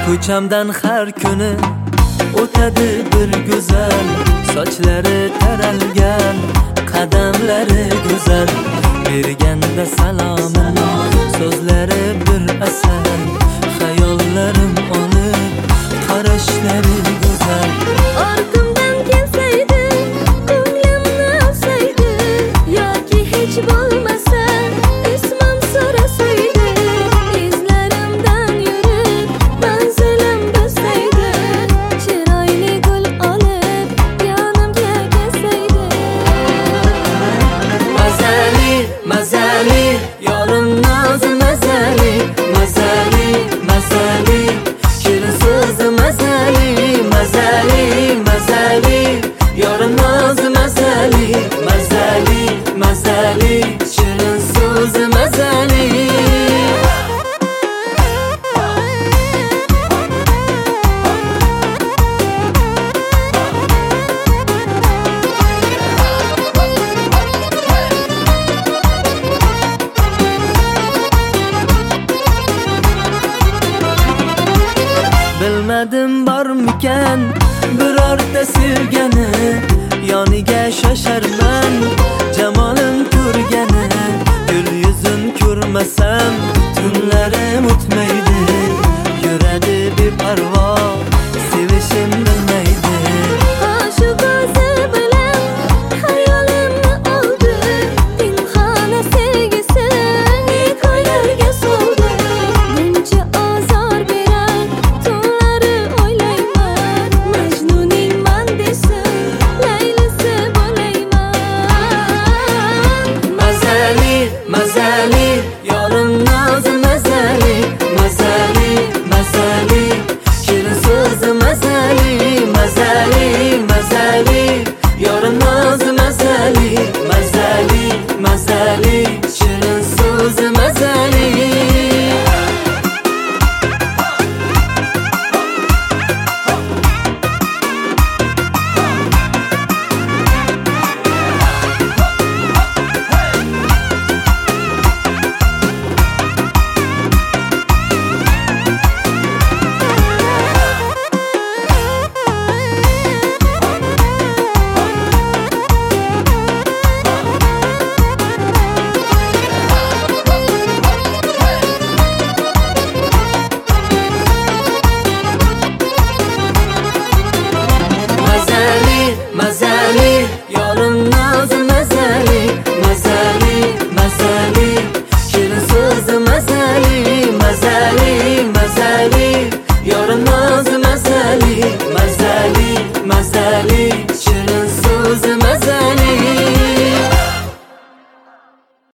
Ko'chamdan har kuni o'tadi bir go'zal, sochlari taralgan, qadamlari go'zal. Berganda salomim, so'zlari bir asal, xayollarim olib, qarashlari go'zal. Orqamdan kelsaydi, ko'nglimni olsaydi, yoki hech bo'lmasa ismim so'rasaydi, izlarimdan yurib manzilim bilsaydi, chiroyli gul olib yonimga kelsaydi. Mazali, mazali, yorim nozi mazali, mazali, mazali, shirin so'zi mazali, mazali, mazali, yorim nozi mazali, mazali, mazali, shirin so'zi mazali. Bilmadim bormikan birorta sevgani, yoniga shosharman jamolim ko'rgani. Gul yuzin ko'rmasam tunlarim o'tmaydi, yuradi beparvo sevishim bilmaydi. Shu ko'zi bilan xayolimni oldi, pinhona sevgisi ko'ylarga soldi. Buncha ozor berar tunlari o'ylayman, Majnuning man desin, Laylisi bo'layman. Mazali, mazali, yorim nozi mazali, mazali, mazali, shirin so'zi mazali, mazali, mazali, yorim nozi mazali, mazali, mazali, shirin so'zi mazali.